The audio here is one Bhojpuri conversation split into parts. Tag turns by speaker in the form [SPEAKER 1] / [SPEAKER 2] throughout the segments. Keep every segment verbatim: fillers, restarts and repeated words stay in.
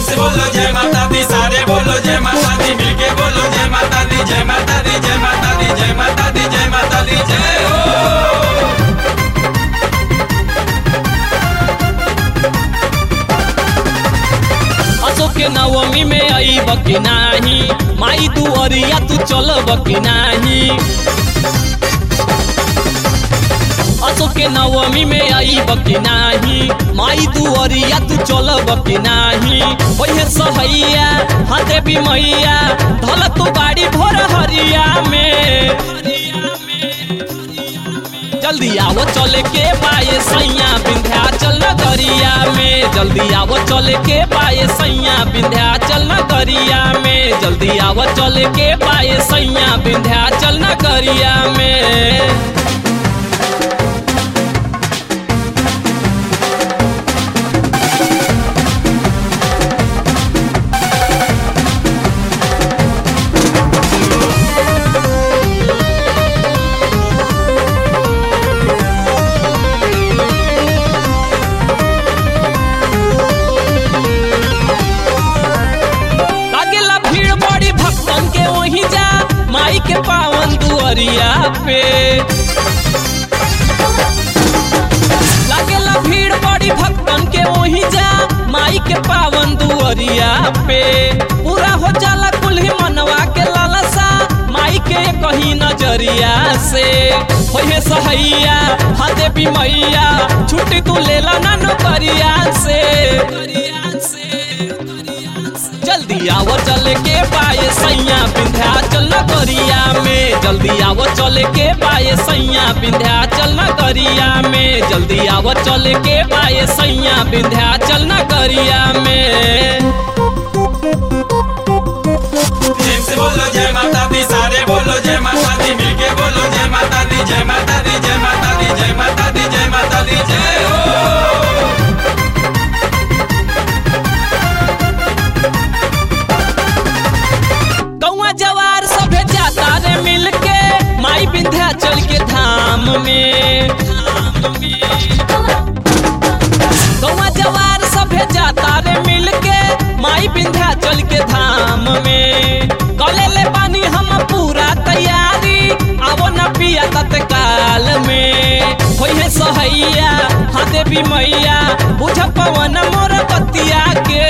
[SPEAKER 1] से बोलो जय माता दी, सारे बोलो जय माता दी, मिलके बोलो जय माता दी, जय माता दी, जय माता दी, जय माता दी, जय माता दी, जय हो।
[SPEAKER 2] अशोक के नवमी में आई बकी नाही, माई दुअरिया तू चल बकी नाही। अशोक के नवमी में आई बकी नाही, माई दुअरिया तू चल बकी नाही। ओहे सहैया हाथे भी मैया धल तू गाड़ी भोर हरिया में। जल्दी आवो चले के बाये सैया विंध्याचल नगरिया में, जल्दी आवो चले के बाये सैया विंध्याचल नगरिया में, जल्दी आवो चले के बाये सैया विंध्याचल नगरिया में। माई के पावन दुअरिया पे लागेला भीड़ बड़ी भक्तन के वही जा, माई के पावन दुअरिया पे पूरा हो जाला कुल्ही मनवा के लालसा, माई के कहीं नजरिया से। होए सहैया हाथे भी मैया छुट्टी तू लेला ना नौकरिया से। जल्दी आवो चले के बाये सैया विंध्याचल नगरिया में, जल्दी आवो चले के बाये सैया विंध्याचल नगरिया में, जल्दी आवो चले के बाये सैया विंध्याचल नगरिया में।
[SPEAKER 1] प्रेम से बोलो जय माता दी, सारे बोलो जय माता दी, मिलके बोलो जय माता दी, जय माता दी, जय माता दी, जय माता दी, जय माता दी, जय हो।
[SPEAKER 2] जवार सभे जाता रे मिलके माई विंध्याचल के धाम में। गौवा जवार सभे जाता रे मिलके माई विंध्याचल के धाम में। कले ले बानी हम पूरा तैयारी, आवो न पिया तत्काल में। होए सहैया हाथे भी मैया बुझ पवन मोर बतिया के।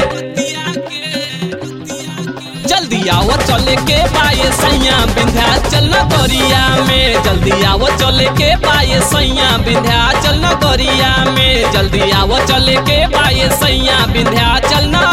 [SPEAKER 2] जल्दी आवो चले के बाये सैया विंध्याचल नगरिया में, जल्दी आवो चले के बाये सैया विंध्याचल नगरिया में, जल्दी आवो चले के बाये सैया विंध्याचल न